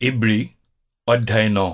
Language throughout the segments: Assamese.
ইব্ৰী অধ্যায় 9।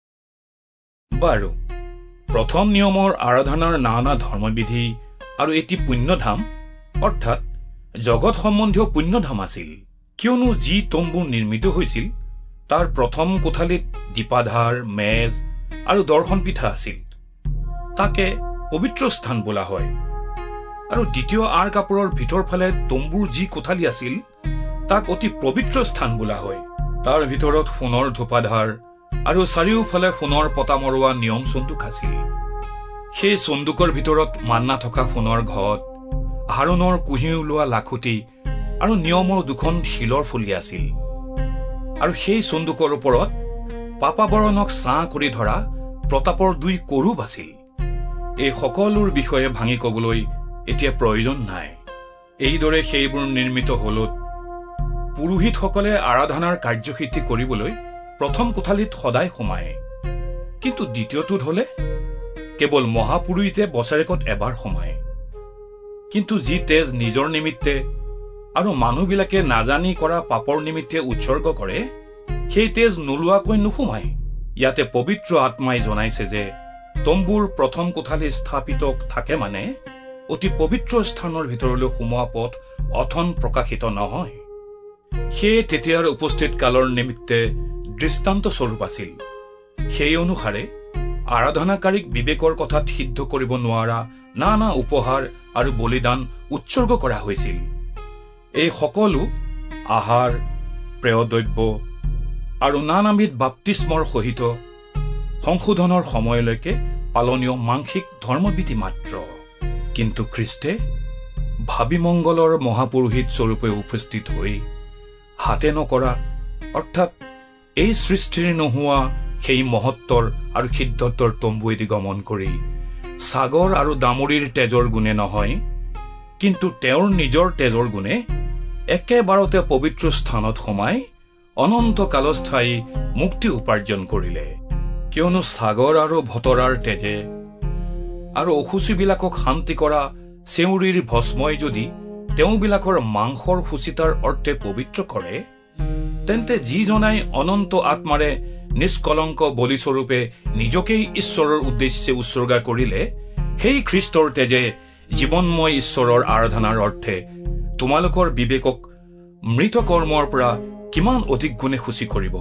বাৰু প্ৰথম নিয়মৰ আৰাধনাৰ নানা ধৰ্মবিধি আৰু এটি পুণ্যধাম অৰ্থাৎ জগত সম্বন্ধীয় পুণ্যধাম আছিল, কিয়নো যি তম্বু নিৰ্মিত হৈছিল তাৰ প্ৰথম কোঠালিত দীপাধাৰ, মেজ আৰু দৰ্শন পিঠা আছিল। তাকে পবিত্ৰ স্থান বোলা হয়। আৰু দ্বিতীয় আঁৰ কাপোৰৰ ভিতৰ ফালে তম্বুৰ যি কোঠালি আছিল তাক অতি পবিত্ৰ স্থান বোলা হয়। তাৰ ভিতৰত সোণৰ ধূপাধাৰ আৰু চাৰিওফালে সোণৰ পতা মৰোৱা নিয়ম চন্দুক আছিল। সেই চন্দুকৰ ভিতৰত মান্না থকা সোণৰ ঘট, আৰোনৰ কুঁহি ওলোৱা লাখুটি আৰু নিয়মৰ দুখন শিলৰ ফলি আছিল। আৰু সেই চন্দুকৰ ওপৰত পাপাবৰণক ছাঁ কৰি ধৰা প্ৰতাপৰ 2 কৰুব আছিল। এই সকলোৰ বিষয়ে ভাঙি কবলৈ এতিয়া প্ৰয়োজন নাই। এইদৰে সেইবোৰ নিৰ্মিত হলত পুৰোহিতসকলে আৰাধনাৰ কাৰ্যসিদ্ধি কৰিবলৈ প্ৰথম কোঠালিত সদায় সোমায়, কিন্তু দ্বিতীয়টোত হলে কেৱল মহাপুৰোহিতে বছৰেকত এবাৰ সোমায়। কিন্তু যি তেজ নিজৰ নিমিত্তে আৰু মানুহবিলাকে নাজানি কৰা পাপৰ নিমিত্তে উৎসৰ্গ কৰে, সেই তেজ নোলোৱাকৈ নোসোমায়। ইয়াতে পবিত্ৰ আত্মাই জনাইছে যে তম্বুৰ প্ৰথম কোঠালি স্থাপিত থাকে মানে অতি পবিত্ৰ স্থানৰ ভিতৰলৈ সোমোৱা পথ অথন প্ৰকাশিত নহয়। সেয়ে তেতিয়াৰ উপস্থিত কালৰ নিমিত্তে দৃষ্টান্ত স্বৰূপ আছিল। সেই অনুসাৰে আৰাধনাকাৰীক বিবেকৰ কথাত সিদ্ধ কৰিব নোৱাৰা নানা উপহাৰ আৰু বলিদান উৎসৰ্গ কৰা হৈছিল। এই সকলো আহাৰ, প্ৰেয়দ্ৰব্য আৰু নানাবিধ বাপ্তিস্মৰ সহিত সংশোধনৰ সময়লৈকে পালনীয় মাংসিক ধৰ্মবিধি মাত্ৰ। কিন্তু খ্ৰীষ্টে ভাবিমংগলৰ মহাপুৰোহিত স্বৰূপে উপস্থিত হৈ হাতে নকৰা অৰ্থাৎ এই সৃষ্টিৰ নোহোৱা সেই মহত্বৰ আৰু সিদ্ধত্বৰ তম্বুৱেদি গমন কৰি সাগৰ আৰু দামৰিৰ তেজৰ গুণে নহয়, কিন্তু তেওঁৰ নিজৰ তেজৰ গুণে একেবাৰতে পবিত্ৰ স্থানত সোমাই অনন্ত কালস্থায়ী মুক্তি উপাৰ্জন কৰিলে। কিয়নো সাগৰ আৰু ভতৰাৰ তেজে আৰু অসুচিবিলাকক শান্তি কৰা চেউৰীৰ ভস্মই যদি তেওঁবিলাকৰ মাংসৰ সুচিতাৰ অৰ্থে পবিত্ৰ কৰে, তেন্তে যিজনাই অনন্ত আত্মাৰে নিষ্কলংক বলিস্বৰূপে নিজকেই ঈশ্বৰৰ উদ্দেশ্যে উৎসৰ্গা কৰিলে, সেই খ্ৰীষ্টৰ তেজে জীৱনময় ঈশ্বৰৰ আৰাধনাৰ অৰ্থে তোমালোকৰ বিবেকক মৃত কৰ্মৰ পৰা কিমান অধিক গুণে সূচী কৰিব।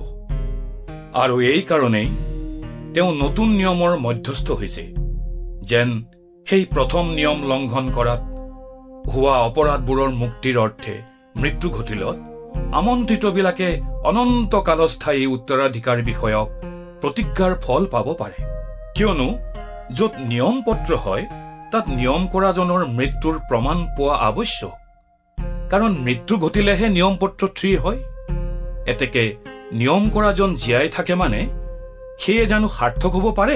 আৰু এই কাৰণেই তেওঁ নতুন নিয়মৰ মধ্যস্থ হৈছে, যেন সেই প্ৰথম নিয়ম লংঘন কৰাত হোৱা অপৰাধবোৰৰ মুক্তিৰ অৰ্থে মৃত্যু ঘটিলত আমন্ত্ৰিতবিলাকে অনন্ত কালস্থায়ী উত্তৰাধিকাৰ বিষয়ক প্ৰতিজ্ঞাৰ ফল পাব পাৰে। কিয়নো য'ত নিয়ম পত্ৰ হয় তাত নিয়ম কৰাজনৰ মৃত্যুৰ প্ৰমাণ পোৱা আৱশ্যক, কাৰণ মৃত্যু ঘটিলেহে নিয়ম পত্ৰ থিৰ হয়। এতেকে নিয়ম কৰাজন জীয়াই থাকে মানে সেয়ে জানো সাৰ্থক হ'ব পাৰে?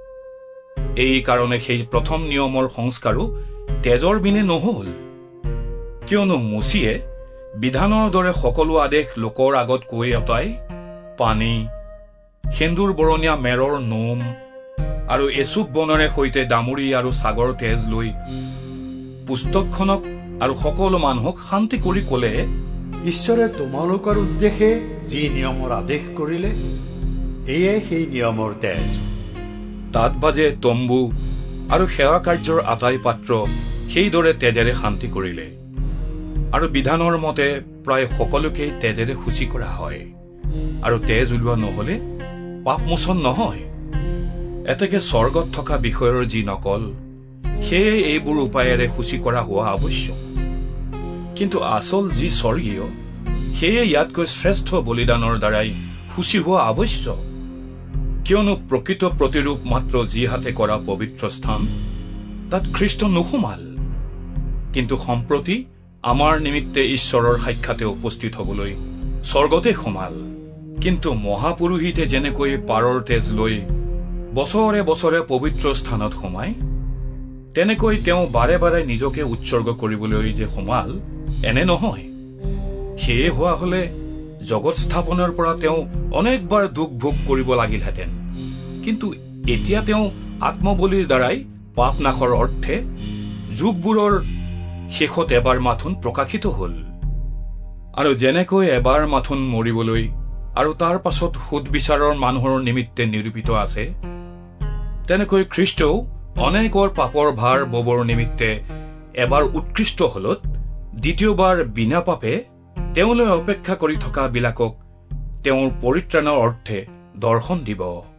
এই কাৰণে সেই প্ৰথম নিয়মৰ সংস্কাৰো তেজৰ বিনে নহল। কিয়নো মুচিয়ে বিধানৰ দৰে সকলো আদেশ লোকৰ আগত কৈ অতাই পানী, সেন্দুৰ বৰণীয়া মেৰৰ নোম আৰু এচুপ বনৰে সৈতে দামৰি আৰু সাগৰ তেজ লৈ পুস্তকখনক আৰু সকলো মানুহক শান্তি কৰি কলে, ঈশ্বৰে তোমালোকৰ উদ্দেশ্যে যি নিয়মৰ আদেশ কৰিলে, এয়ে সেই নিয়মৰ তেজ। তাত বাজে তম্বু আৰু সেৱা কাৰ্যৰ আটাই পাত্ৰ সেইদৰে তেজেৰে শান্তি কৰিলে। আৰু বিধানৰ মতে প্ৰায় সকলোকেই তেজেৰে সূচী কৰা হয়, আৰু তেজ ওলোৱা নহলে পাপমোচন নহয়। এতেকে স্বৰ্গত থকা বিষয়ৰ যি নকল, সেয়ে এইবোৰ উপায়েৰে সূচী কৰা হোৱা আৱশ্যক। কিন্তু আচল যি স্বৰ্গীয়, সেয়ে ইয়াতকৈ শ্ৰেষ্ঠ বলিদানৰ দ্বাৰাই সূচী হোৱা আৱশ্যক। কিয়নো প্ৰকৃত প্ৰতিৰূপ মাত্ৰ যি হাতে কৰা পবিত্ৰ স্থান, তাত খ্ৰীষ্ট নোসোমাল, কিন্তু সম্প্ৰতি আমাৰ নিমিত্তে ঈশ্বৰৰ সাক্ষাতে উপস্থিত হবলৈ স্বৰ্গতে সোমাল। কিন্তু মহাপুৰোহিতে যেনেকৈ পাৰৰ তেজ লৈ বছৰে বছৰে পবিত্ৰ স্থানত সোমায়, তেনেকৈ তেওঁ বাৰে বাৰে নিজকে উৎসৰ্গ কৰিবলৈ যে সোমাল, এনে নহয়। সেয়ে হোৱা হলে জগত স্থাপনৰ পৰা তেওঁ অনেকবাৰ দুখ ভোগ কৰিব লাগিলহেঁতেন, কিন্তু এতিয়া তেওঁ আত্মবলীৰ দ্বাৰাই পাপ নাশৰ অৰ্থে যুগবোৰৰ শেষত এবাৰ মাথোন প্ৰকাশিত হল। আৰু যেনেকৈ এবাৰ মাথোন মৰিবলৈ আৰু তাৰ পাছত সুদবিচাৰৰ মানুহৰ নিমিত্তে নিৰূপিত আছে, তেনেকৈ খ্ৰীষ্টও অনেকৰ পাপৰ ভাৰ ববৰ নিমিত্তে এবাৰ উৎকৃষ্ট হলত দ্বিতীয়বাৰ বিনা পাপে তেওঁলৈ অপেক্ষা কৰি থকা বিলাকক তেওঁৰ পৰিত্ৰাণৰ অৰ্থে দৰ্শন দিব।